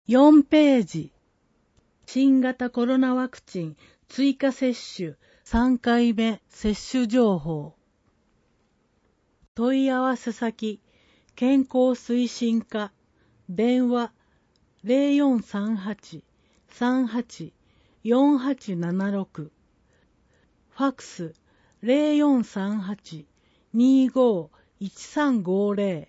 4ページ。新型コロナワクチン追加接種3回目接種情報。問い合わせ先、健康推進課、電話 0438-38-4876、ファックス 0438-25-1350。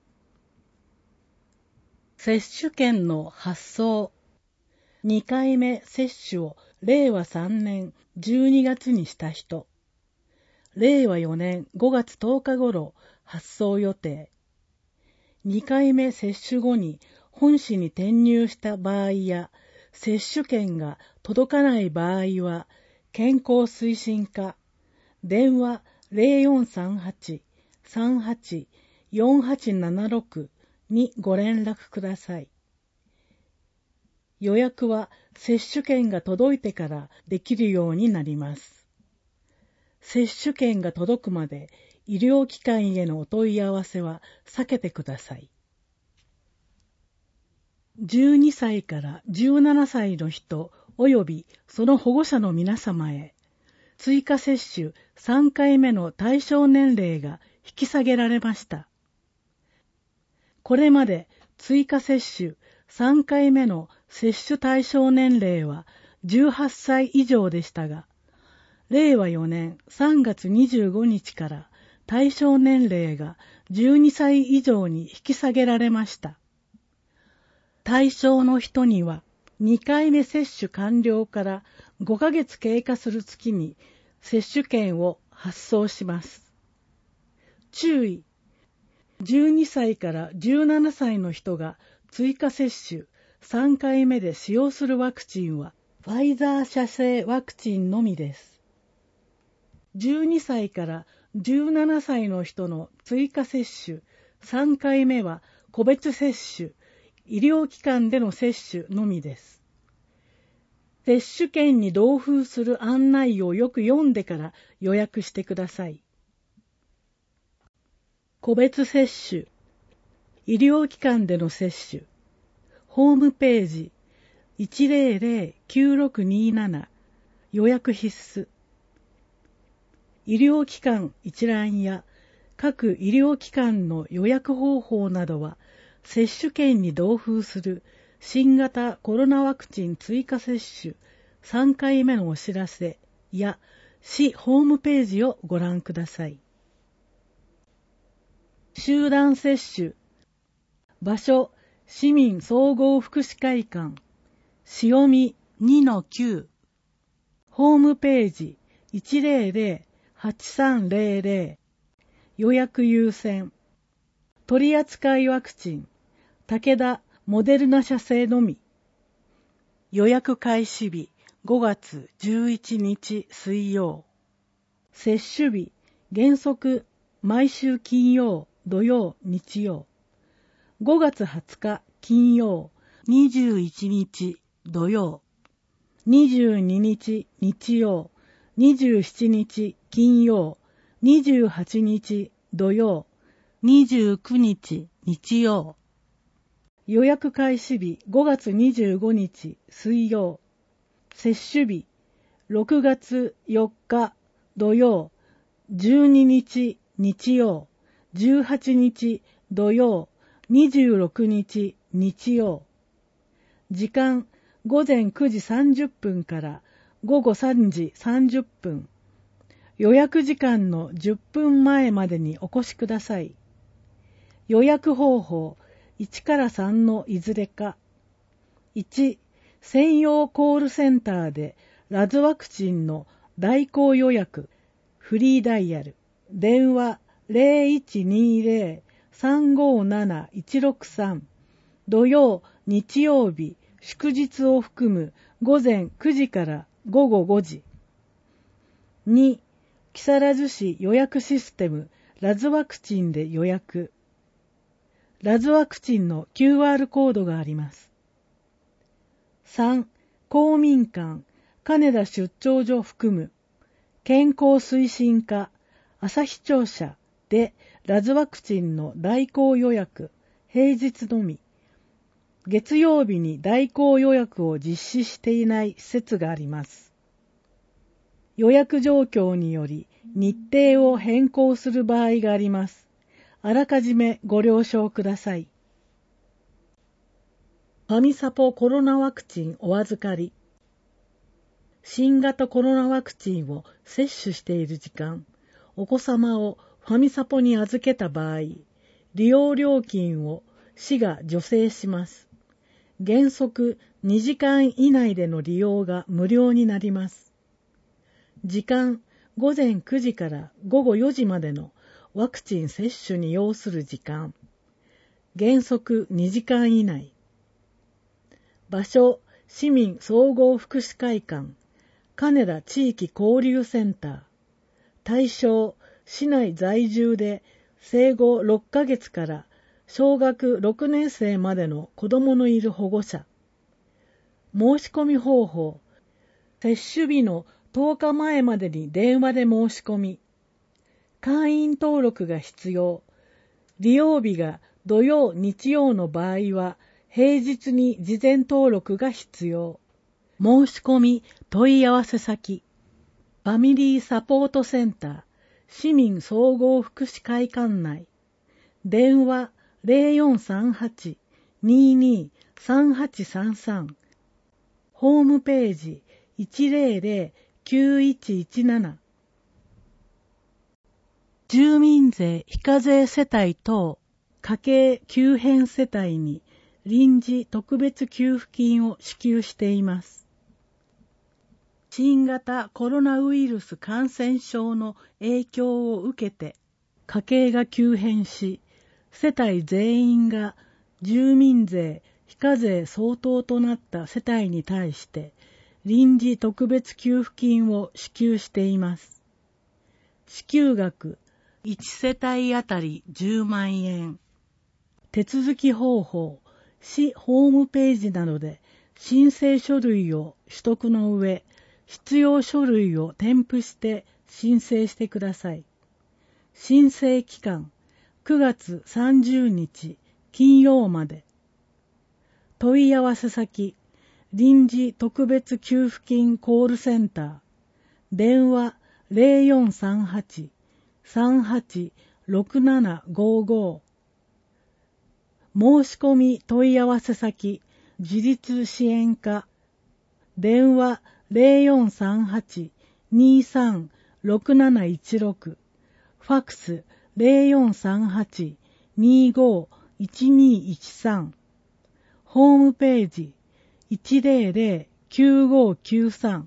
接種券の発送。2回目接種を令和3年12月にした人。令和4年5月10日頃発送予定。2回目接種後に本市に転入した場合や、接種券が届かない場合は、健康推進課、電話 0438-38-4876 にご連絡ください。予約は接種券が届いてからできるようになります。接種券が届くまで医療機関へのお問い合わせは避けてください。12歳から17歳の人及びその保護者の皆様へ、追加接種3回目の対象年齢が引き下げられました。これまで追加接種3回目の接種対象年齢は18歳以上でしたが、令和4年3月25日から対象年齢が12歳以上に引き下げられました。対象の人には2回目接種完了から5ヶ月経過する月に接種券を発送します。注意。12歳から17歳の人が追加接種3回目で使用するワクチンはファイザー社製ワクチンのみです。12歳から17歳の人の追加接種3回目は個別接種、医療機関での接種のみです。接種券に同封する案内をよく読んでから予約してください。個別接種、医療機関での接種、ホームページ 100-9627 予約必須。医療機関一覧や各医療機関の予約方法などは、接種券に同封する新型コロナワクチン追加接種3回目のお知らせや市ホームページをご覧ください。集団接種。場所、市民総合福祉会館、潮見 2-9。ホームページ 100-8300。予約優先。取扱ワクチン、武田モデルナ社製のみ。予約開始日5月11日水曜。接種日原則毎週金曜、土曜、日曜。5月20日金曜、21日土曜、22日日曜、27日金曜、28日土曜、29日日曜。予約開始日5月25日水曜。接種日6月4日土曜、12日日曜、18日土曜、26日日曜。時間午前9時30分から午後3時30分。予約時間の10分前までにお越しください。予約方法1から3のいずれか。1、専用コールセンターでラズワクチンの代行予約、フリーダイヤル、電話 0120-357-163、土曜、日曜日、祝日を含む午前9時から午後5時。2、木更津市予約システムラズワクチンで予約。ラズワクチンの QR コードがあります。3、公民館、金田出張所含む健康推進課、旭庁舎でラズワクチンの代行予約、平日のみ。 月曜日に代行予約を実施していない施設があります。予約状況により日程を変更する場合があります。あらかじめご了承ください。ファミサポコロナワクチンお預かり。新型コロナワクチンを接種している時間、お子様をファミサポに預けた場合、利用料金を市が助成します。原則2時間以内での利用が無料になります。時間、午前9時から午後4時までのワクチン接種に要する時間、原則2時間以内。場所、市民総合福祉会館、金田地域交流センター。対象、市内在住で生後6ヶ月から小学6年生までの子供のいる保護者。申し込み方法、接種日の10日前までに電話で申し込み。会員登録が必要。利用日が土曜、日曜の場合は、平日に事前登録が必要。申し込み、問い合わせ先。ファミリーサポートセンター、市民総合福祉会館内。電話 0438-223833。ホームページ 100-9117。住民税非課税世帯等家計急変世帯に臨時特別給付金を支給しています。新型コロナウイルス感染症の影響を受けて家計が急変し、世帯全員が住民税非課税相当となった世帯に対して臨時特別給付金を支給しています。支給額1世帯あたり10万円。手続き方法、市ホームページなどで申請書類を取得の上、必要書類を添付して申請してください。申請期間、9月30日金曜まで。問い合わせ先、臨時特別給付金コールセンター、電話 0438-386755。申し込み問い合わせ先、自立支援課、電話 0438-236716、ファクス 0438-251213、ホームページ 100-9593。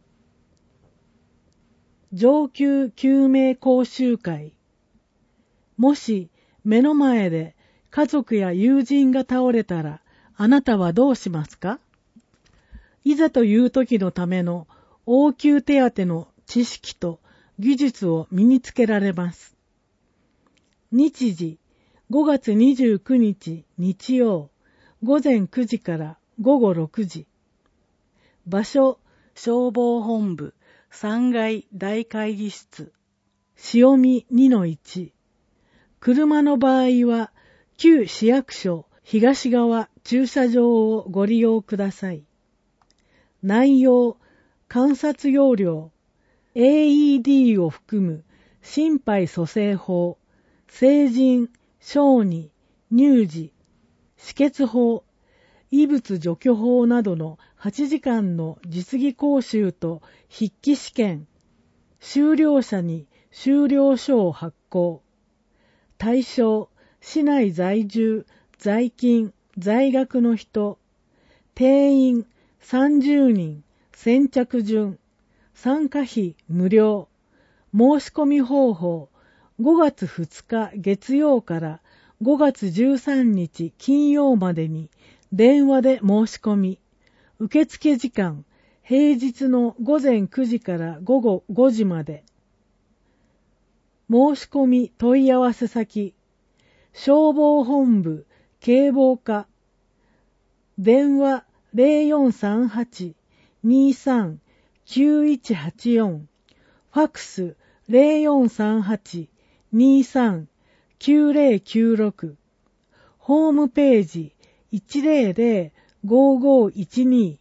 上級救命講習会。もし目の前で家族や友人が倒れたら、あなたはどうしますか？いざという時のための応急手当の知識と技術を身につけられます。日時、5月29日日曜、午前9時から午後6時。場所、消防本部3階大会議室。潮見 2-1。車の場合は、旧市役所東側駐車場をご利用ください。内容、観察要領、AED を含む心肺蘇生法、成人、小児、乳児、止血法、異物除去法などの8時間の実技講習と筆記試験、修了者に修了書を発行。対象、市内在住、在勤、在学の人、定員30人、先着順、参加費無料、申し込み方法、5月2日月曜から5月13日金曜までに電話で申し込み、受付時間、平日の午前9時から午後5時まで。申し込み問い合わせ先、消防本部警防課、電話 0438-23-9184、ファクス 0438-23-9096、ホームページ 100-5512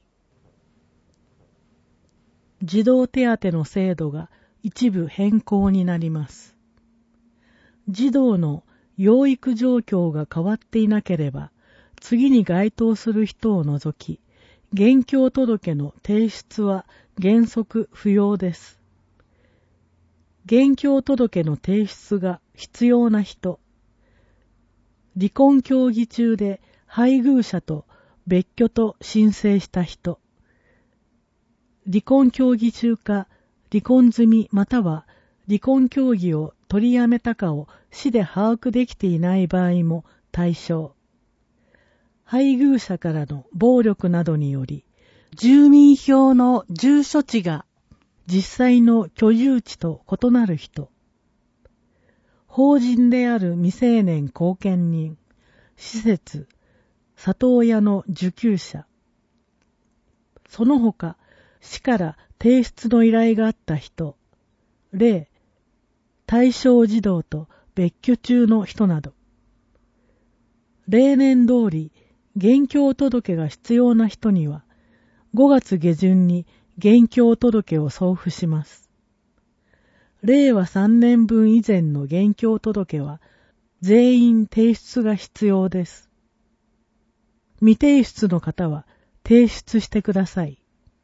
児童手当の制度が一部変更になります。児童の養育状況が変わっていなければ、次に該当する人を除き、現況届の提出は原則不要です。現況届の提出が必要な人、離婚協議中で配偶者と別居と申請した人、離婚協議中か離婚済みまたは離婚協議を取りやめたかを市で把握できていない場合も対象。配偶者からの暴力などにより、住民票の住所地が実際の居住地と異なる人、法人である未成年後見人、施設、里親の受給者、その他、市から提出の依頼があった人、例、対象児童と別居中の人など、例年通り現況届が必要な人には、5月下旬に現況届を送付します。令和3年分以前の現況届は、全員提出が必要です。未提出の方は提出してください。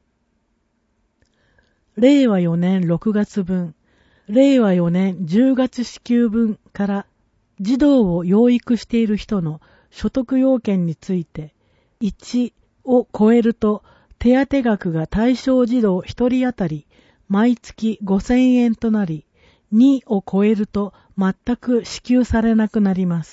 令和4年6月分、令和4年10月支給分から児童を養育している人の所得要件について、1を超えると手当額が対象児童1人当たり毎月5000円となり、2を超えると全く支給されなくなります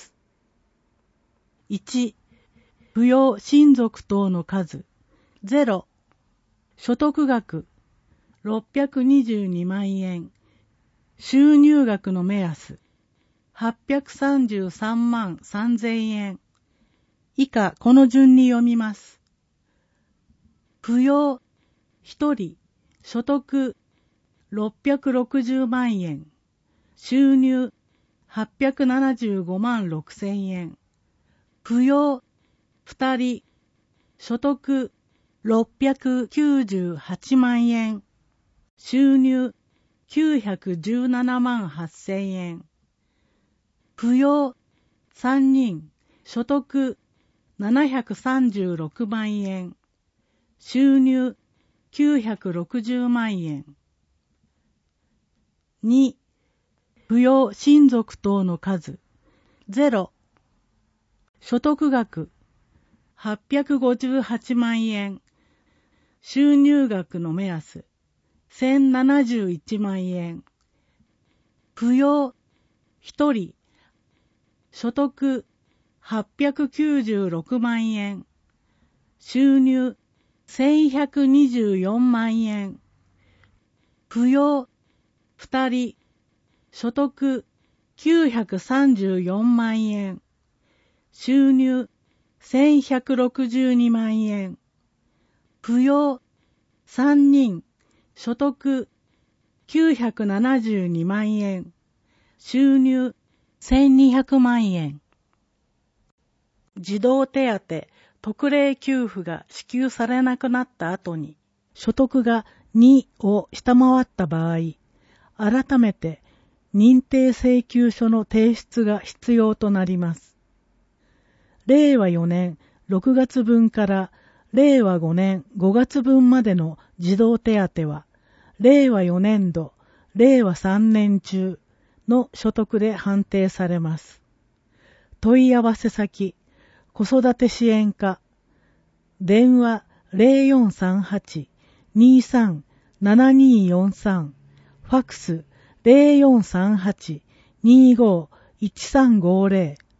。1、扶養親族等の数、0、所得額、622万円、収入額の目安、833万3000円。以下この順に読みます。扶養、1人、所得、660万円、収入、875万6000円。扶養、2人、所得、698万円。収入917万8000円。扶養3人、所得736万円。収入960万円。2、扶養親族等の数、0、所得額858万円。収入額の目安1071万円。扶養1人、所得896万円。収入1124万円。扶養2人、所得934万円。収入1162万円。扶養3人、所得972万円。収入1200万円。児童手当、特例給付が支給されなくなった後に、所得が2を下回った場合、改めて認定請求書の提出が必要となります。令和4年6月分から令和5年5月分までの児童手当は、令和4年度、令和3年中の所得で判定されます。問い合わせ先、子育て支援課、電話0438-23-7243、ファクス0438-25-1350